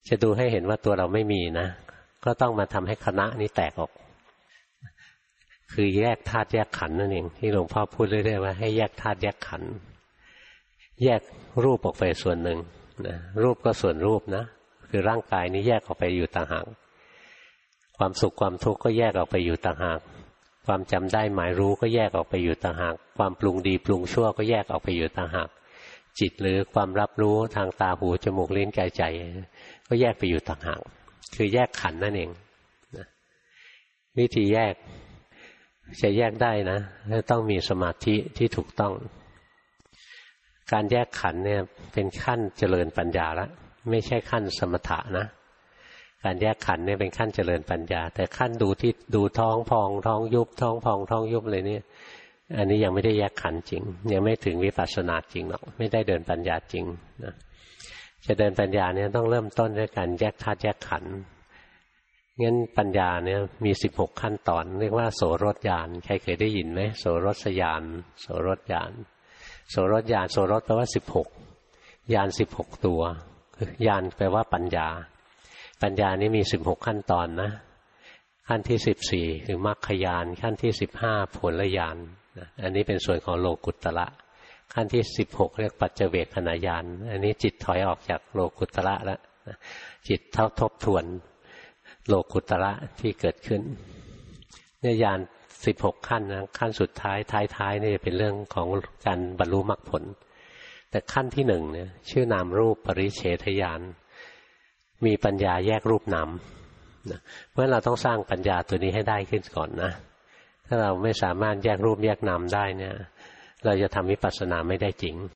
จะดูให้เห็นว่าตัวเราไม่มีนะก็ต้องมาทำให้คณะนี้แตกออกคือแยกธาตุแยกขันธ์นั่นเองที่หลวงพ่อพูดเรื่อยๆว่าให้แยกธาตุแยกขันธ์แยกรูปออกไปส่วนหนึ่งนะรูปก็ส่วนรูปนะคือร่างกายนี้แยกออกไปอยู่ต่างหากความสุขความทุกข์ก็แยกออกไปอยู่ต่างหากความจำได้หมายรู้ก็แยกออกไปอยู่ต่างหากความปรุงดีปรุงชั่วก็แยกออกไปอยู่ต่างหากจิตหรือความรับรู้ทางตาหูจมูกลิ้นกายใจก็แยกไปอยู่ต่างหากคือแยกขันธ์นั่นเองนะวิธีแยกจะแยกได้นะต้องมีสมาธิที่ถูกต้องการแยกขันธ์เนี่ยเป็นขั้นเจริญปัญญาแล้วไม่ใช่ขั้นสมถะนะการแยกขันธ์เนี่ยเป็นขั้นเจริญปัญญาแต่ขั้นดูท้องพองท้องยุบท้องพองท้องยุบเลยเนี่ยอันนี้ยังไม่ได้แยกขันธ์จริงยังไม่ถึงวิปัสสนาจริงหรอกไม่ได้เดินปัญญาจริงนะจะเดินปัญญาเนี่ยต้องเริ่มต้นด้วยการแยกธาตุแยกขันธ์งั้นปัญญาเนี่ยมี16ขั้นตอนเรียกว่าโสรถญาณใครเคยได้ยินไหมโสรสญาณโสรถญาณโสรถญาณโสรถแปลว่า16ญาณ16ตัวญาณแปลว่าปัญญาปัญญานี้มี16ขั้นตอนนะขั้นที่14คือมรรคญาณขั้นที่15ผลญาณอันนี้เป็นส่วนของโลกุตตระขั้นที่16เรียกปัจเจเวคขณญาณอันนี้จิตถอยออกจากโลกุตตระแล้วจิตทบทวนโลกุตตระที่เกิดขึ้นเนี่ยญาณ16ขั้นนะขั้นสุดท้ายนี่เป็นเรื่องของการบรรลุมรรคผลแต่ขั้นที่1เนี่ยชื่อนามรูปปริเฉทญาณมีปัญญาแยกรูปนามเพราะเราต้องสร้างปัญญาตัวนี้ให้ได้ขึ้นก่อนนะถ้าเราไม่สามารถแยกรูปแยกนามได้เนี่ยเราจะทำวิปัสสนาไม่ได้จริง